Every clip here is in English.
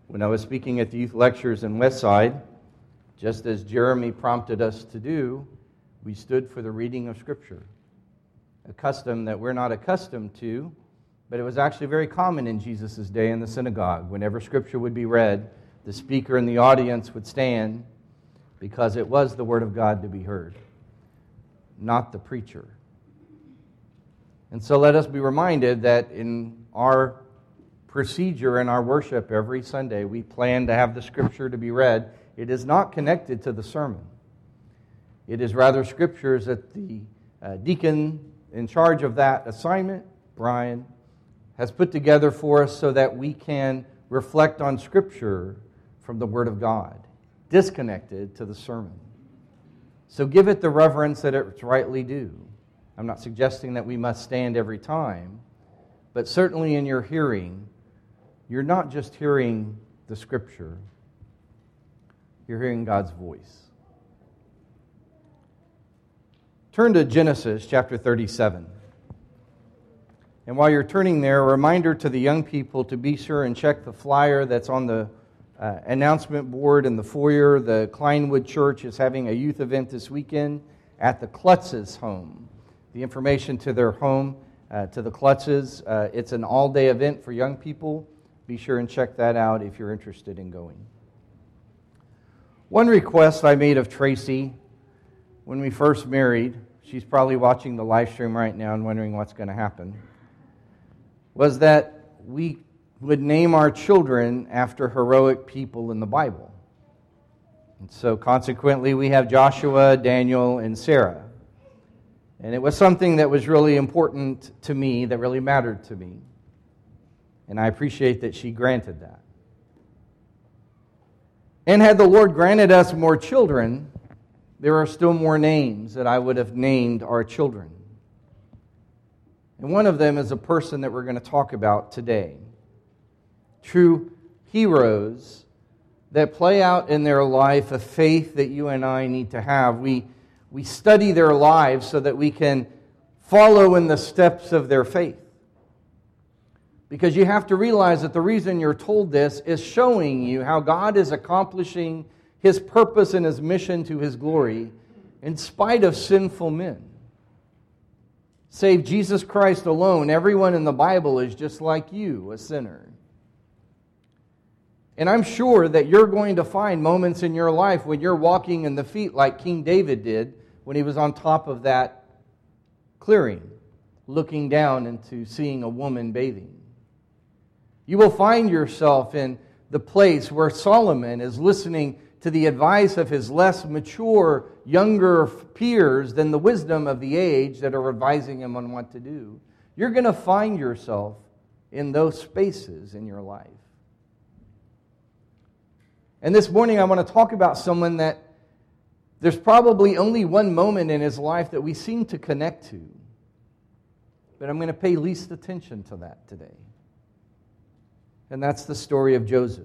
When I was speaking at the youth lectures in Westside, just as Jeremy prompted us to do, we stood for the reading of Scripture. A custom that we're not accustomed to, but it was actually very common in Jesus' day in the synagogue. Whenever Scripture would be read, the speaker in the audience would stand because it was the Word of God to be heard, not the preacher. And so let us be reminded that in our procedure in our worship every Sunday, we plan to have the Scripture to be read. It is not connected to the sermon. It is rather Scriptures that the deacon in charge of that assignment, Brian, has put together for us so that we can reflect on Scripture from the Word of God, disconnected to the sermon. So give it the reverence that it's rightly due. I'm not suggesting that we must stand every time, but certainly in your hearing, you're not just hearing the Scripture, you're hearing God's voice. Turn to Genesis chapter 37. And while you're turning there, a reminder to the young people to be sure and check the flyer that's on the announcement board in the foyer. The Kleinwood Church is having a youth event this weekend at the Klutz's home. The information to their home, to the Klutz's, it's an all-day event for young people. Be sure and check that out if you're interested in going. One request I made of Tracy when we first married, she's probably watching the live stream right now and wondering what's going to happen, was that we would name our children after heroic people in the Bible. And so consequently, we have Joshua, Daniel, and Sarah. And it was something that was really important to me, that really mattered to me. And I appreciate that she granted that. And had the Lord granted us more children, there are still more names that I would have named our children. And one of them is a person that we're going to talk about today. True heroes that play out in their life a faith that you and I need to have. We study their lives so that we can follow in the steps of their faith. Because you have to realize that the reason you're told this is showing you how God is accomplishing His purpose and His mission to His glory in spite of sinful men. Save Jesus Christ alone, everyone in the Bible is just like you, a sinner. And I'm sure that you're going to find moments in your life when you're walking in the feet like King David did when he was on top of that clearing, looking down into seeing a woman bathing. You will find yourself in the place where Solomon is listening to the advice of his less mature, younger peers than the wisdom of the age that are advising him on what to do. You're going to find yourself in those spaces in your life. And this morning I want to talk about someone that there's probably only one moment in his life that we seem to connect to. But I'm going to pay least attention to that today. And that's the story of Joseph.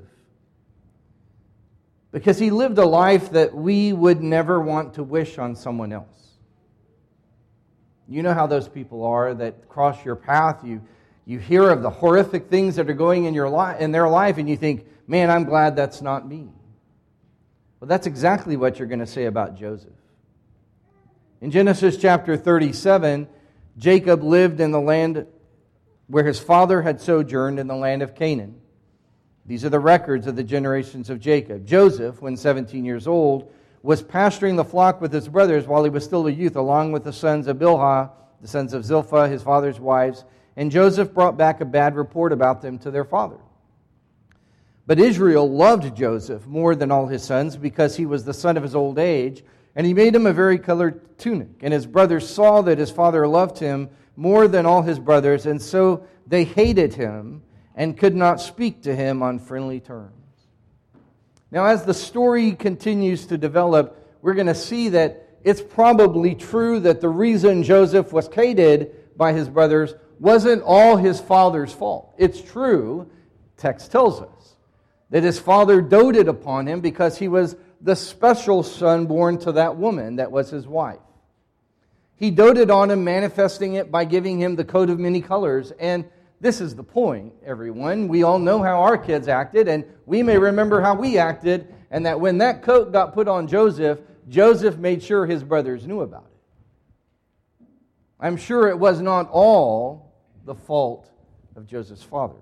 Because he lived a life that we would never want to wish on someone else. You know how those people are that cross your path. You hear of the horrific things that are going in their life, and you think, man, I'm glad that's not me. Well, that's exactly what you're going to say about Joseph. In Genesis chapter 37, Jacob lived in the land where his father had sojourned in the land of Canaan. These are the records of the generations of Jacob. Joseph, when 17 years old, was pasturing the flock with his brothers while he was still a youth, along with the sons of Bilhah, the sons of Zilpah, his father's wives. And Joseph brought back a bad report about them to their father. But Israel loved Joseph more than all his sons because he was the son of his old age, and he made him a varicolored tunic. And his brothers saw that his father loved him more than all his brothers, and so they hated him and could not speak to him on friendly terms. Now, as the story continues to develop, we're going to see that it's probably true that the reason Joseph was hated by his brothers wasn't all his father's fault. It's true, text tells us, that his father doted upon him because he was the special son born to that woman that was his wife. He doted on him, manifesting it by giving him the coat of many colors. And This is the point, everyone. We all know how our kids acted, and we may remember how we acted, and that when that coat got put on Joseph, Joseph made sure his brothers knew about it. I'm sure it was not all the fault of Joseph's father.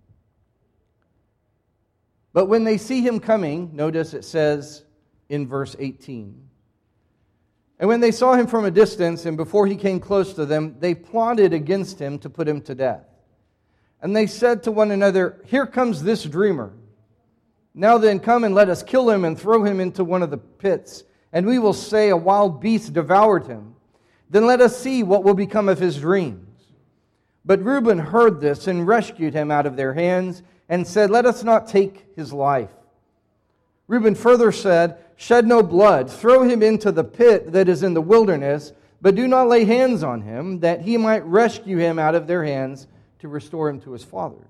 But when they see him coming, notice it says in verse 18, and when they saw him from a distance, and before he came close to them, they plotted against him to put him to death. And they said to one another, "Here comes this dreamer. Now then, come and let us kill him and throw him into one of the pits, and we will say a wild beast devoured him. Then let us see what will become of his dreams." But Reuben heard this and rescued him out of their hands and said, "Let us not take his life." Reuben further said, "Shed no blood, throw him into the pit that is in the wilderness, but do not lay hands on him, that he might rescue him out of their hands to restore him to his father."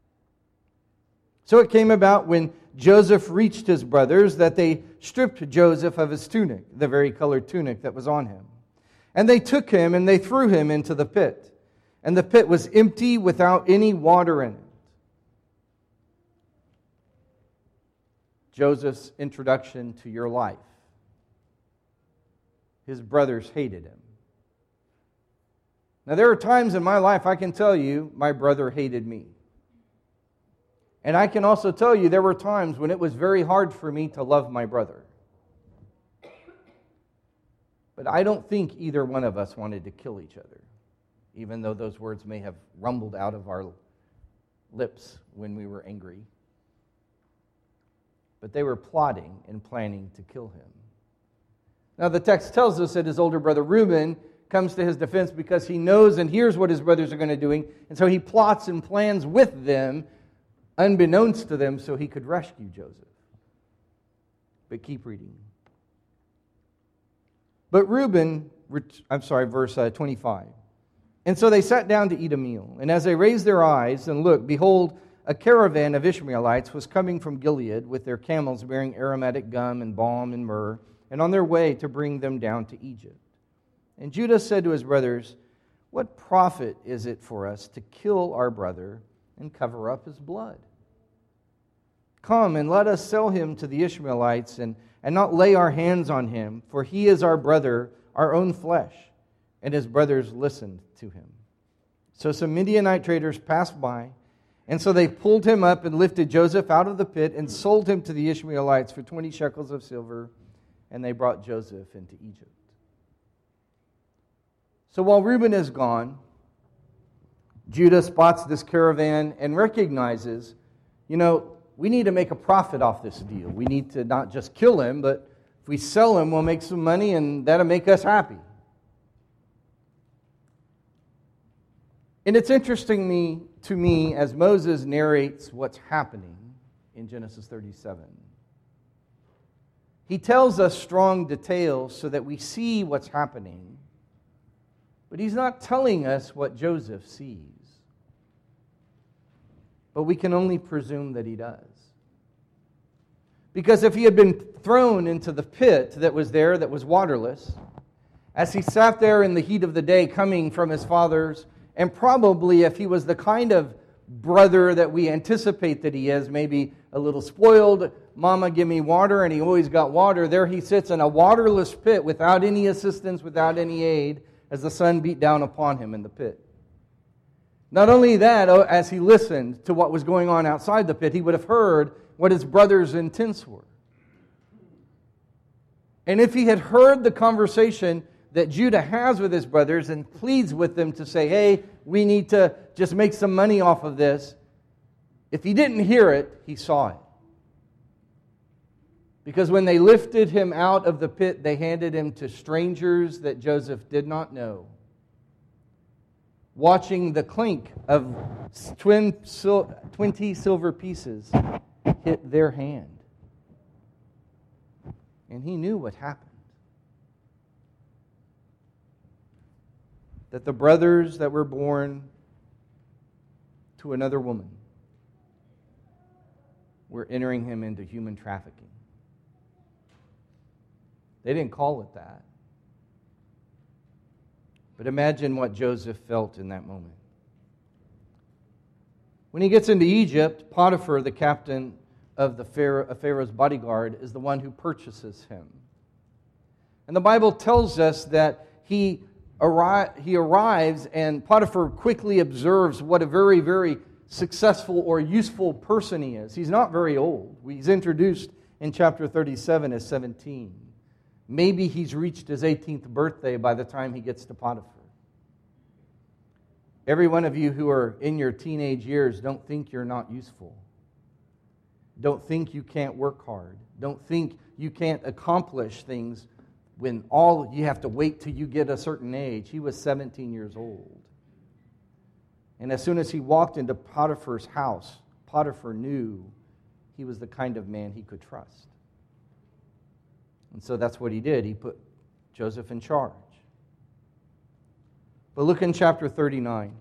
So it came about when Joseph reached his brothers that they stripped Joseph of his tunic, the vari-colored tunic that was on him. And they took him and they threw him into the pit. And the pit was empty without any water in it. Joseph's introduction to your life. His brothers hated him. Now, there are times in my life, I can tell you, my brother hated me. And I can also tell you there were times when it was very hard for me to love my brother. But I don't think either one of us wanted to kill each other, even though those words may have rumbled out of our lips when we were angry. But they were plotting and planning to kill him. Now the text tells us that his older brother Reuben comes to his defense because he knows and hears what his brothers are going to do, and so he plots and plans with them, unbeknownst to them, so he could rescue Joseph. But keep reading. But Reuben, verse 25. And so they sat down to eat a meal, and as they raised their eyes and looked, behold, a caravan of Ishmaelites was coming from Gilead with their camels bearing aromatic gum and balm and myrrh, and on their way to bring them down to Egypt. And Judah said to his brothers, "What profit is it for us to kill our brother and cover up his blood? Come and let us sell him to the Ishmaelites and not lay our hands on him, for he is our brother, our own flesh." And his brothers listened to him. So some Midianite traders passed by, and so they pulled him up and lifted Joseph out of the pit and sold him to the Ishmaelites for 20 shekels of silver, and they brought Joseph into Egypt. So while Reuben is gone, Judah spots this caravan and recognizes, we need to make a profit off this deal. We need to not just kill him, but if we sell him, we'll make some money and that'll make us happy. And it's interesting to me as Moses narrates what's happening in Genesis 37. He tells us strong details so that we see what's happening, but he's not telling us what Joseph sees. But we can only presume that he does. Because if he had been thrown into the pit that was there, that was waterless, as he sat there in the heat of the day coming from his father's, and probably if he was the kind of brother that we anticipate that he is, maybe a little spoiled, "Mama, give me water," and he always got water, there he sits in a waterless pit without any assistance, without any aid, as the sun beat down upon him in the pit. Not only that, as he listened to what was going on outside the pit, he would have heard what his brothers' intents were. And if he had heard the conversation that Judah has with his brothers and pleads with them to say, "Hey, we need to just make some money off of this," if he didn't hear it, he saw it. Because when they lifted him out of the pit, they handed him to strangers that Joseph did not know, watching the clink of 20 silver pieces hit their hand. And he knew what happened. That the brothers that were born to another woman were entering him into human trafficking. They didn't call it that. But imagine what Joseph felt in that moment. When he gets into Egypt, Potiphar, the captain of Pharaoh's bodyguard, is the one who purchases him. And the Bible tells us that he arrives, and Potiphar quickly observes what a very, very successful or useful person he is. He's not very old. He's introduced in chapter 37 as 17. Maybe he's reached his 18th birthday by the time he gets to Potiphar. Every one of you who are in your teenage years, don't think you're not useful. Don't think you can't work hard. Don't think you can't accomplish things when all you have to wait till you get a certain age. He was 17 years old. And as soon as he walked into Potiphar's house, Potiphar knew he was the kind of man he could trust. And so that's what he did. He put Joseph in charge. But look in chapter 39.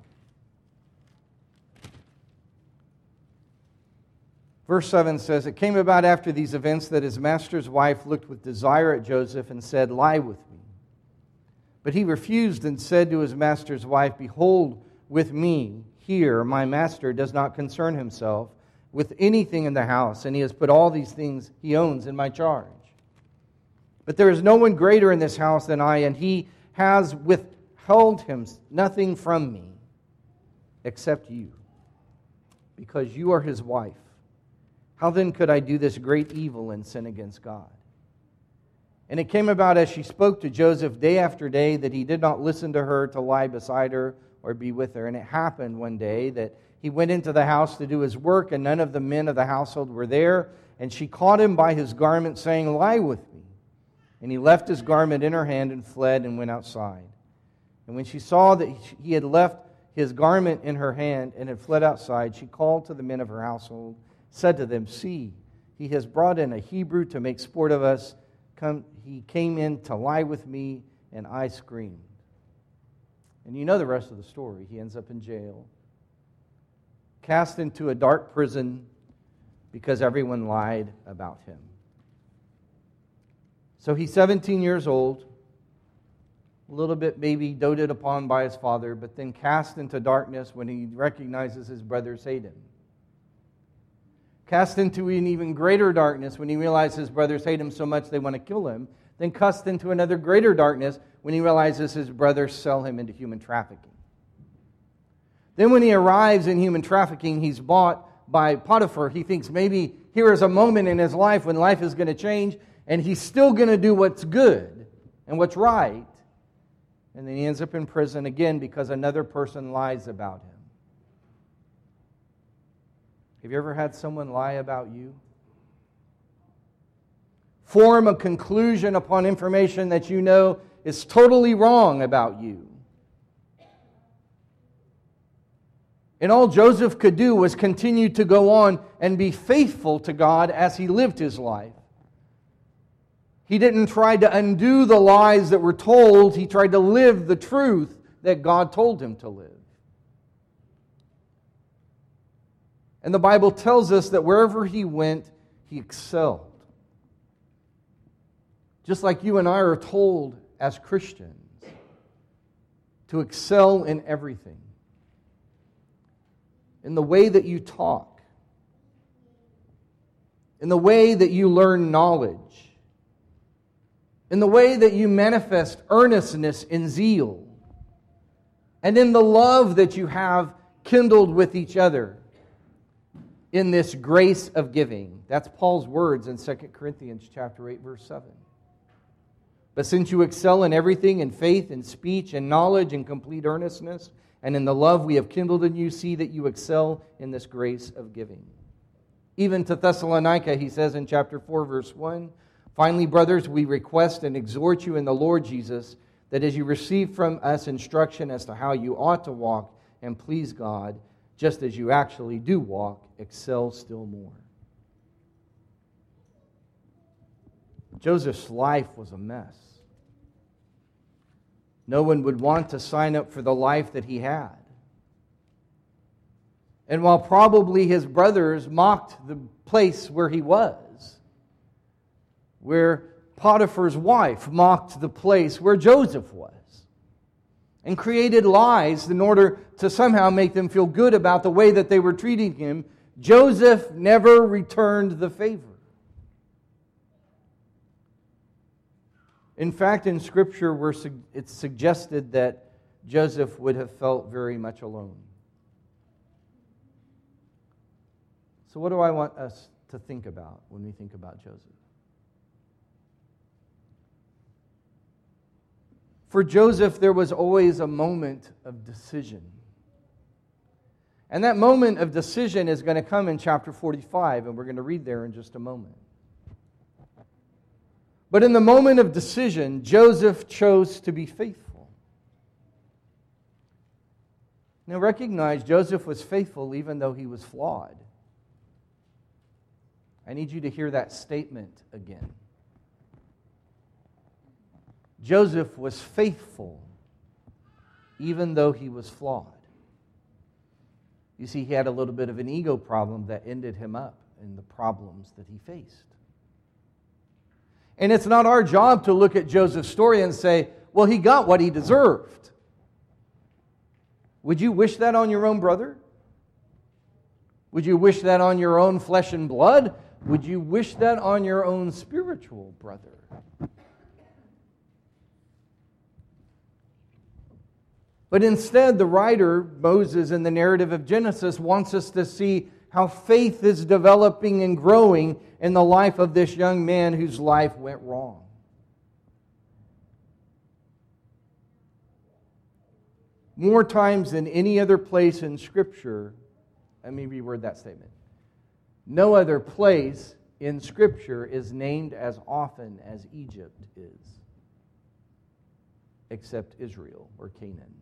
Verse 7 says, "It came about after these events that his master's wife looked with desire at Joseph and said, 'Lie with me.' But he refused and said to his master's wife, 'Behold, with me here my master does not concern himself with anything in the house, and he has put all these things he owns in my charge. But there is no one greater in this house than I, and he has withheld him nothing from me except you, because you are his wife. How then could I do this great evil and sin against God?' And it came about as she spoke to Joseph day after day that he did not listen to her to lie beside her or be with her. And it happened one day that he went into the house to do his work, and none of the men of the household were there. And she caught him by his garment, saying, 'Lie with me.' And he left his garment in her hand and fled and went outside. And when she saw that he had left his garment in her hand and had fled outside, she called to the men of her household, said to them, 'See, he has brought in a Hebrew to make sport of us. He came in to lie with me,' and I screamed." And you know the rest of the story. He ends up in jail, cast into a dark prison because everyone lied about him. So he's 17 years old, a little bit maybe doted upon by his father, but then cast into darkness when he recognizes his brothers hate him. Cast into an even greater darkness when he realizes his brothers hate him so much they want to kill him. Then cast into another greater darkness when he realizes his brothers sell him into human trafficking. Then when he arrives in human trafficking, he's bought by Potiphar. He thinks maybe here is a moment in his life when life is going to change and he's still going to do what's good and what's right. And then he ends up in prison again because another person lies about him. Have you ever had someone lie about you? Form a conclusion upon information that you know is totally wrong about you. And all Joseph could do was continue to go on and be faithful to God as he lived his life. He didn't try to undo the lies that were told. He tried to live the truth that God told him to live. And the Bible tells us that wherever he went, he excelled. Just like you and I are told as Christians to excel in everything. In the way that you talk. In the way that you learn knowledge. In the way that you manifest earnestness and zeal. And in the love that you have kindled with each other. In this grace of giving. That's Paul's words in 2 Corinthians chapter 8, verse 7. But since you excel in everything, in faith, in speech, in knowledge, in complete earnestness, and in the love we have kindled in you, see that you excel in this grace of giving. Even to Thessalonica, he says in chapter 4, verse 1, "Finally, brothers, we request and exhort you in the Lord Jesus, that as you receive from us instruction as to how you ought to walk and please God, just as you actually do walk, excel still more." Joseph's life was a mess. No one would want to sign up for the life that he had. And while probably his brothers mocked the place where he was, where Potiphar's wife mocked the place where Joseph was, and created lies in order to somehow make them feel good about the way that they were treating him, Joseph never returned the favor. In fact, in Scripture, it's suggested that Joseph would have felt very much alone. So what do I want us to think about when we think about Joseph? For Joseph, there was always a moment of decision. And that moment of decision is going to come in chapter 45, and we're going to read there in just a moment. But in the moment of decision, Joseph chose to be faithful. Now recognize Joseph was faithful even though he was flawed. I need you to hear that statement again. Joseph was faithful even though he was flawed. You see, he had a little bit of an ego problem that ended him up in the problems that he faced. And it's not our job to look at Joseph's story and say, well, he got what he deserved. Would you wish that on your own brother? Would you wish that on your own flesh and blood? Would you wish that on your own spiritual brother? But instead, the writer, Moses, in the narrative of Genesis, wants us to see how faith is developing and growing in the life of this young man whose life went wrong. More times than any other place in Scripture, let me reword that statement. No other place in Scripture is named as often as Egypt is, except Israel or Canaan.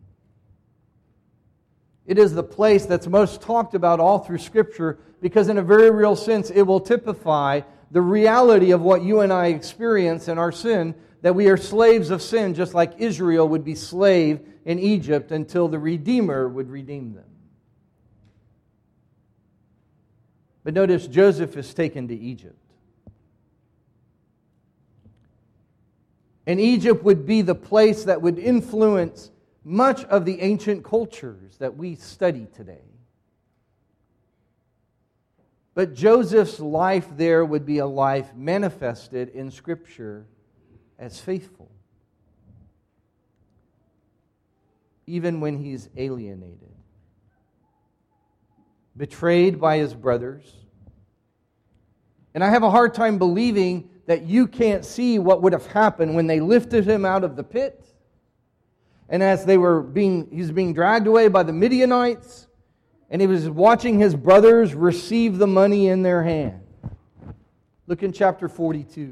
It is the place that's most talked about all through Scripture because in a very real sense it will typify the reality of what you and I experience in our sin, that we are slaves of sin just like Israel would be slave in Egypt until the Redeemer would redeem them. But notice Joseph is taken to Egypt. And Egypt would be the place that would influence much of the ancient cultures that we study today. But Joseph's life there would be a life manifested in Scripture as faithful. Even when he's alienated, betrayed by his brothers. And I have a hard time believing that you can't see what would have happened when they lifted him out of the pit. And as he's being dragged away by the Midianites, and he was watching his brothers receive the money in their hand. Look in chapter 42.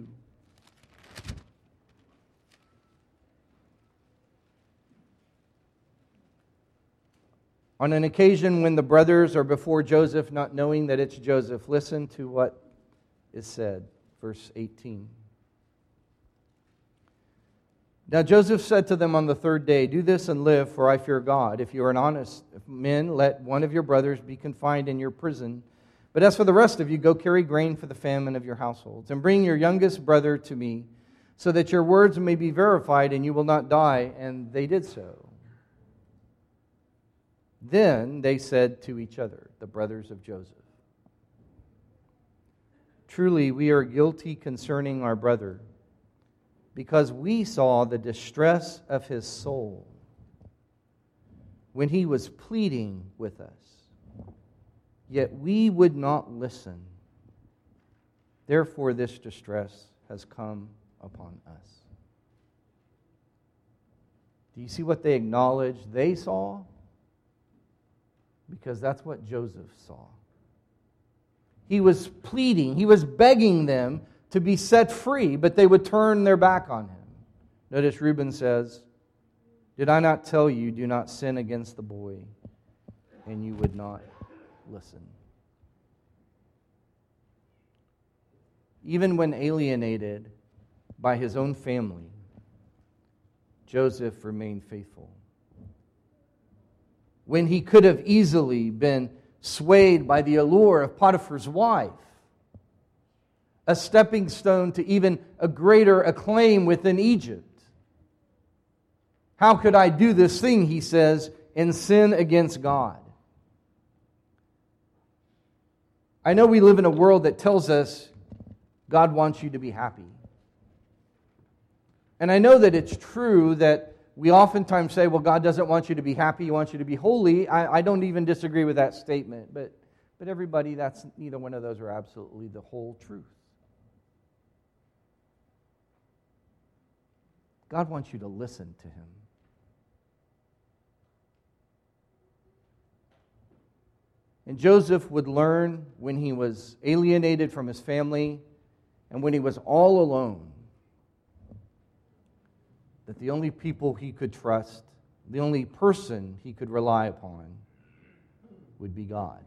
On an occasion when the brothers are before Joseph, not knowing that it's Joseph, listen to what is said, verse 18. Now Joseph said to them on the third day, "Do this and live, for I fear God. If you are an honest men, let one of your brothers be confined in your prison. But as for the rest of you, go carry grain for the famine of your households, and bring your youngest brother to me, so that your words may be verified and you will not die." And they did so. Then they said to each other, the brothers of Joseph, "Truly we are guilty concerning our brother, because we saw the distress of his soul when he was pleading with us. Yet we would not listen. Therefore this distress has come upon us." Do you see what they acknowledged they saw? Because that's what Joseph saw. He was pleading, he was begging them to be set free, but they would turn their back on him. Notice Reuben says, "Did I not tell you, do not sin against the boy?" And you would not listen. Even when alienated by his own family, Joseph remained faithful. When he could have easily been swayed by the allure of Potiphar's wife, a stepping stone to even a greater acclaim within Egypt. "How could I do this thing," he says, and sin against God. I know we live in a world that tells us God wants you to be happy. And I know that it's true that we oftentimes say, well, God doesn't want you to be happy, He wants you to be holy. I don't even disagree with that statement. But everybody, that's neither one of those are absolutely the whole truth. God wants you to listen to Him. And Joseph would learn when he was alienated from his family and when he was all alone that the only people he could trust, the only person he could rely upon would be God.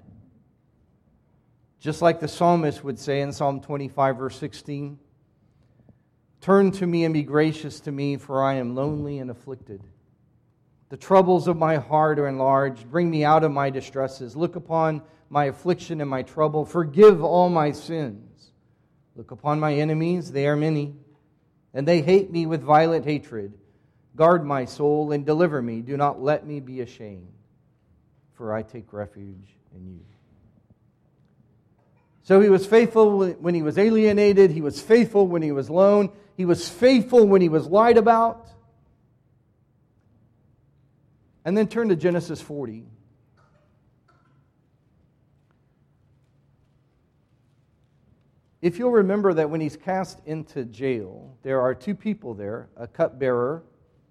Just like the psalmist would say in Psalm 25, verse 16, "Turn to me and be gracious to me, for I am lonely and afflicted. The troubles of my heart are enlarged. Bring me out of my distresses. Look upon my affliction and my trouble. Forgive all my sins. Look upon my enemies, they are many, and they hate me with violent hatred. Guard my soul and deliver me. Do not let me be ashamed, for I take refuge in you." So he was faithful when he was alienated. He was faithful when he was alone. He was faithful when he was lied about. And then turn to Genesis 40. If you'll remember that when he's cast into jail, there are two people there, a cupbearer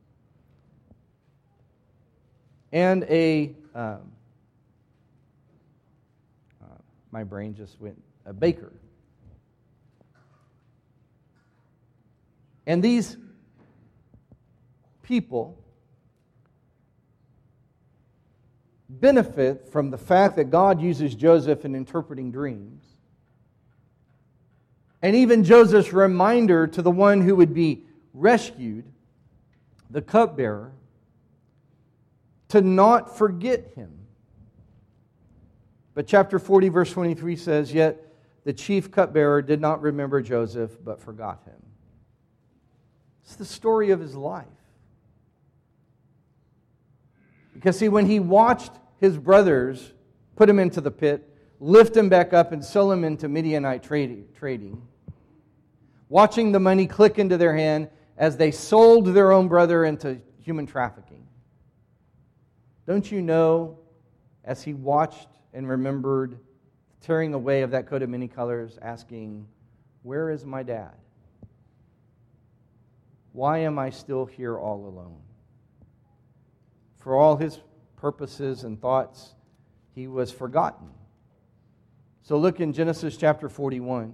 and a baker. And these people benefit from the fact that God uses Joseph in interpreting dreams. And even Joseph's reminder to the one who would be rescued, the cupbearer, to not forget him. But chapter 40, verse 23 says, "Yet the chief cupbearer did not remember Joseph, but forgot him." It's the story of his life. Because see, when he watched his brothers put him into the pit, lift him back up and sell him into Midianite trading, watching the money click into their hand as they sold their own brother into human trafficking. Don't you know, as he watched and remembered the tearing away of that coat of many colors, asking, "Where is my dad? Why am I still here all alone?" For all his purposes and thoughts, he was forgotten. So look in Genesis chapter 41.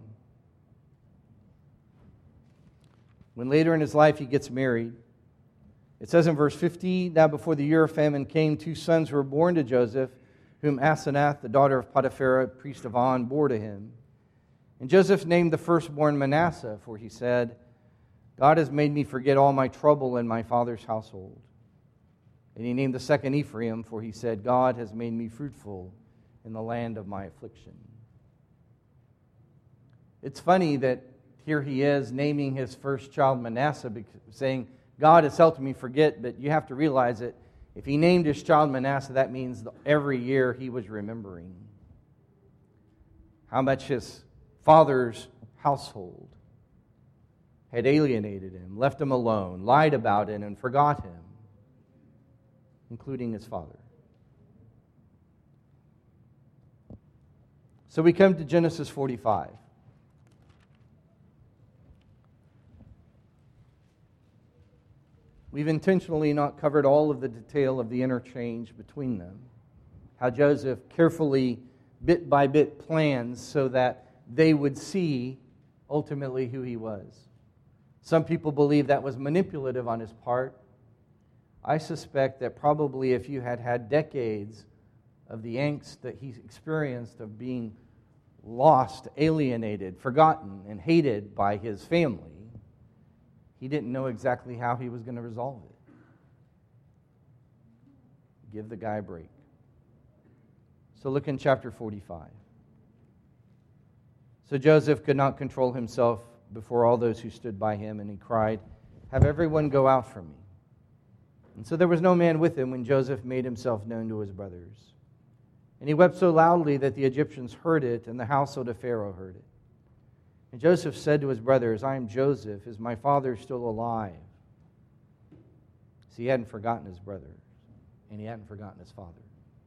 When later in his life he gets married, it says in verse 50, "Now before the year of famine came, 2 sons were born to Joseph, whom Asenath, the daughter of Potiphar, priest of On, bore to him. And Joseph named the firstborn Manasseh, for he said, 'God has made me forget all my trouble in my father's household.' And he named the second Ephraim, for he said, 'God has made me fruitful in the land of my affliction.'" It's funny that here he is naming his first child Manasseh, saying, "God has helped me forget," but you have to realize that if he named his child Manasseh, that means every year he was remembering how much his father's household had alienated him, left him alone, lied about him, and forgot him, including his father. So we come to Genesis 45. We've intentionally not covered all of the detail of the interchange between them. How Joseph carefully, bit by bit, plans so that they would see ultimately who he was. Some people believe that was manipulative on his part. I suspect that probably if you had had decades of the angst that he experienced of being lost, alienated, forgotten, and hated by his family, he didn't know exactly how he was going to resolve it. Give the guy a break. So look in chapter 45. "So Joseph could not control himself before all those who stood by him, and he cried, 'Have everyone go out from me.' And so there was no man with him when Joseph made himself known to his brothers. And he wept so loudly that the Egyptians heard it, and the household of Pharaoh heard it. And Joseph said to his brothers, I am Joseph. Is my father still alive? See, he hadn't forgotten his brothers, and he hadn't forgotten his father.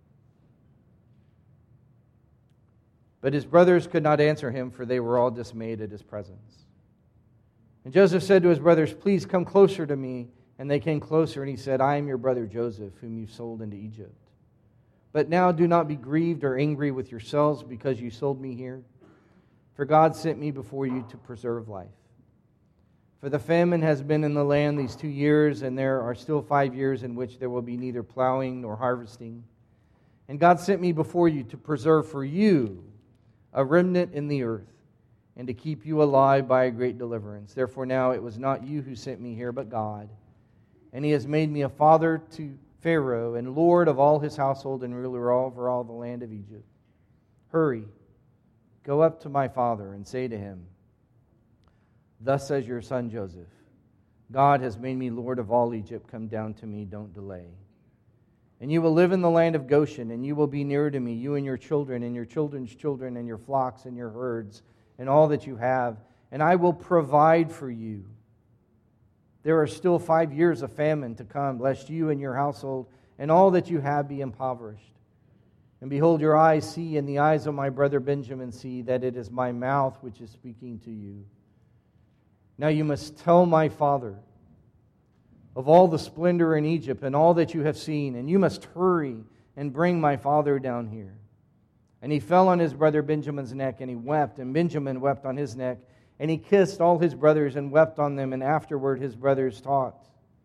But his brothers could not answer him, for they were all dismayed at his presence. And Joseph said to his brothers, please come closer to me. And they came closer, and he said, I am your brother Joseph, whom you sold into Egypt. But now do not be grieved or angry with yourselves because you sold me here. For God sent me before you to preserve life. For the famine has been in the land these 2 years, and there are still 5 years in which there will be neither plowing nor harvesting. And God sent me before you to preserve for you a remnant in the earth, and to keep you alive by a great deliverance. Therefore now it was not you who sent me here, but God. And He has made me a father to Pharaoh, and Lord of all his household, and ruler over all the land of Egypt. Hurry, go up to my father, and say to him, thus says your son Joseph, God has made me Lord of all Egypt. Come down to me, don't delay. And you will live in the land of Goshen, and you will be near to me, you and your children, and your children's children, and your flocks, and your herds, and all that you have. And I will provide for you. There are still 5 years of famine to come, lest you and your household and all that you have be impoverished. And behold, your eyes see, and the eyes of my brother Benjamin see, that it is my mouth which is speaking to you. Now you must tell my father of all the splendor in Egypt and all that you have seen, and you must hurry and bring my father down here. And he fell on his brother Benjamin's neck, and he wept, and Benjamin wept on his neck. And he kissed all his brothers and wept on them, and afterward his brothers talked.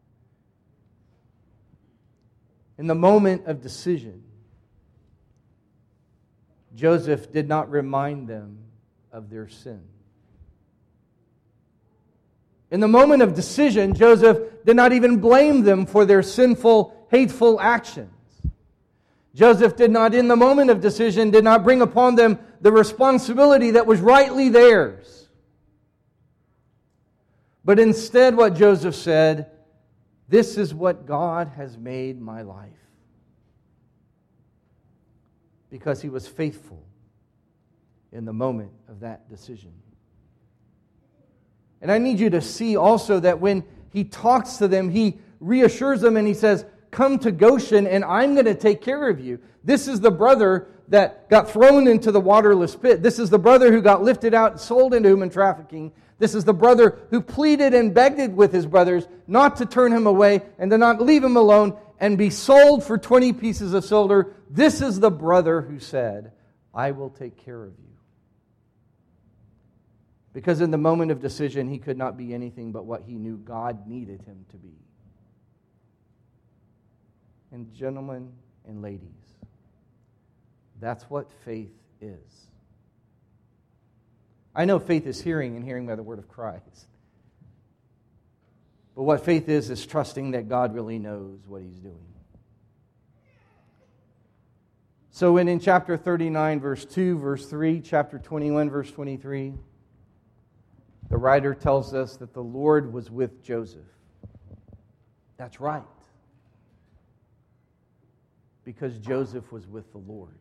In the moment of decision, Joseph did not remind them of their sin. In the moment of decision, Joseph did not even blame them for their sinful, hateful actions. Joseph did not, in the moment of decision, did not bring upon them the responsibility that was rightly theirs. But instead, what Joseph said, this is what God has made my life. Because he was faithful in the moment of that decision. And I need you to see also that when he talks to them, he reassures them and he says, come to Goshen and I'm going to take care of you. This is the brother that got thrown into the waterless pit. This is the brother who got lifted out and sold into human trafficking. This is the brother who pleaded and begged with his brothers not to turn him away and to not leave him alone and be sold for 20 pieces of silver. This is the brother who said, I will take care of you. Because in the moment of decision, he could not be anything but what he knew God needed him to be. And gentlemen and ladies, that's what faith is. I know faith is hearing and hearing by the word of Christ. But what faith is trusting that God really knows what He's doing. So in chapter 39, verse 2, verse 3, chapter 21, verse 23, the writer tells us that the Lord was with Joseph. That's right. Because Joseph was with the Lord.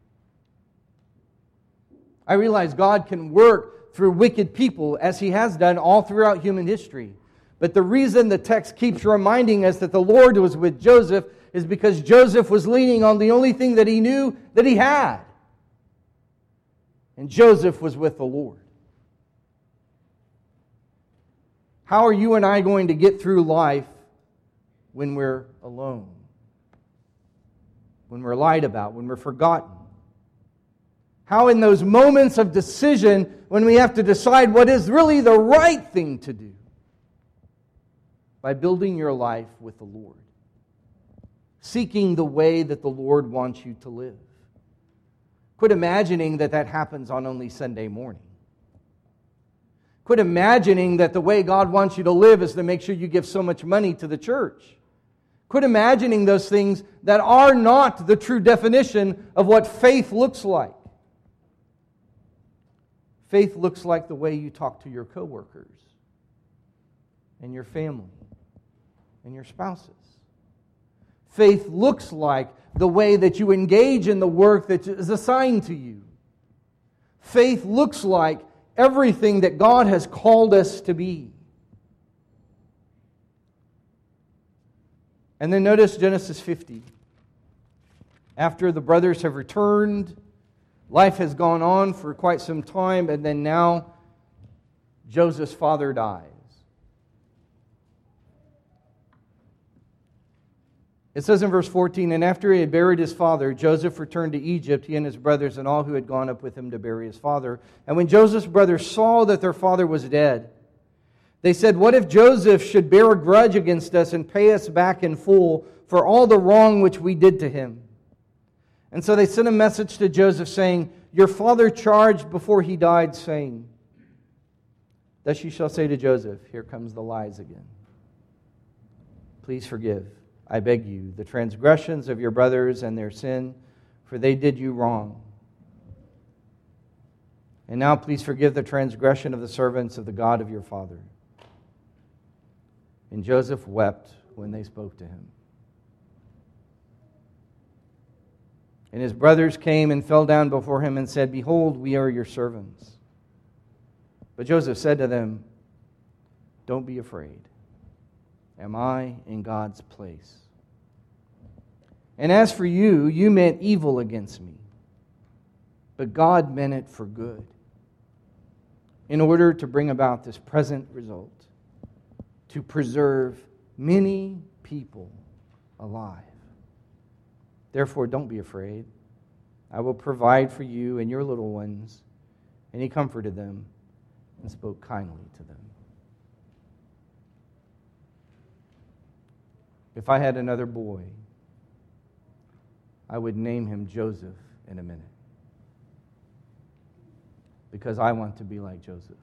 I realize God can work through wicked people as He has done all throughout human history. But the reason the text keeps reminding us that the Lord was with Joseph is because Joseph was leaning on the only thing that he knew that he had. And Joseph was with the Lord. How are you and I going to get through life when we're alone? When we're lied about, when we're forgotten? How in those moments of decision, when we have to decide what is really the right thing to do? By building your life with the Lord. Seeking the way that the Lord wants you to live. Quit imagining that that happens on only Sunday morning. Quit imagining that the way God wants you to live is to make sure you give so much money to the church. Quit imagining those things that are not the true definition of what faith looks like. Faith looks like the way you talk to your coworkers and your family and your spouses. Faith looks like the way that you engage in the work that is assigned to you. Faith looks like everything that God has called us to be. And then notice Genesis 50. After the brothers have returned, life has gone on for quite some time, and then now Joseph's father dies. It says in verse 14, "And after he had buried his father, Joseph returned to Egypt, he and his brothers and all who had gone up with him to bury his father. And when Joseph's brothers saw that their father was dead, they said, 'What if Joseph should bear a grudge against us and pay us back in full for all the wrong which we did to him?' And so they sent a message to Joseph saying, 'Your father charged before he died, saying, thus you shall say to Joseph,'" here comes the lies again, "'Please forgive, I beg you, the transgressions of your brothers and their sin, for they did you wrong. And now please forgive the transgression of the servants of the God of your father.' And Joseph wept when they spoke to him. And his brothers came and fell down before him and said, 'Behold, we are your servants.' But Joseph said to them, 'Don't be afraid. Am I in God's place? And as for you, you meant evil against me, but God meant it for good, in order to bring about this present result, to preserve many people alive. Therefore, don't be afraid. I will provide for you and your little ones.' And he comforted them and spoke kindly to them." If I had another boy, I would name him Joseph in a minute. Because I want to be like Joseph.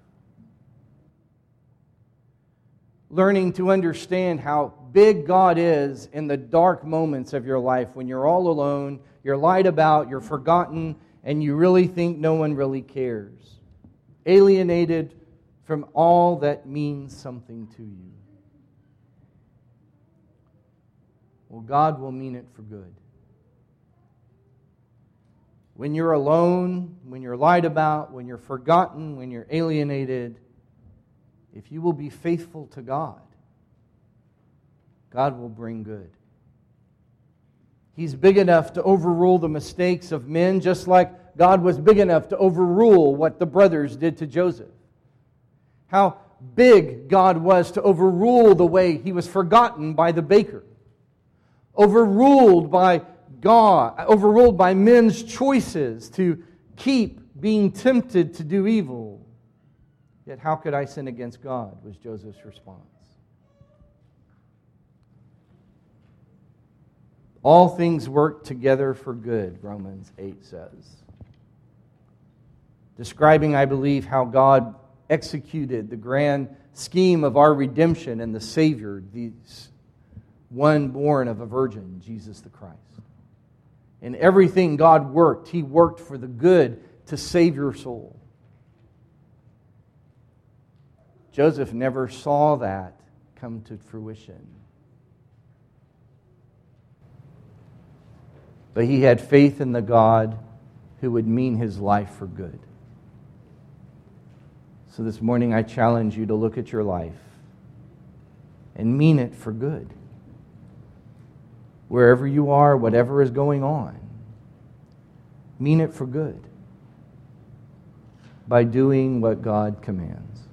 Learning to understand how big God is in the dark moments of your life when you're all alone, you're lied about, you're forgotten, and you really think no one really cares. Alienated from all that means something to you. Well, God will mean it for good. When you're alone, when you're lied about, when you're forgotten, when you're alienated, if you will be faithful to God, God will bring good. He's big enough to overrule the mistakes of men, just like God was big enough to overrule what the brothers did to Joseph. How big God was to overrule the way he was forgotten by the baker. Overruled by God, overruled by men's choices to keep being tempted to do evil. Yet how could I sin against God, was Joseph's response. All things work together for good, Romans 8 says. Describing, I believe, how God executed the grand scheme of our redemption and the Savior, the one born of a virgin, Jesus the Christ. In everything God worked, He worked for the good to save your soul. Joseph never saw that come to fruition. But he had faith in the God who would mean his life for good. So this morning I challenge you to look at your life and mean it for good. Wherever you are, whatever is going on, mean it for good by doing what God commands.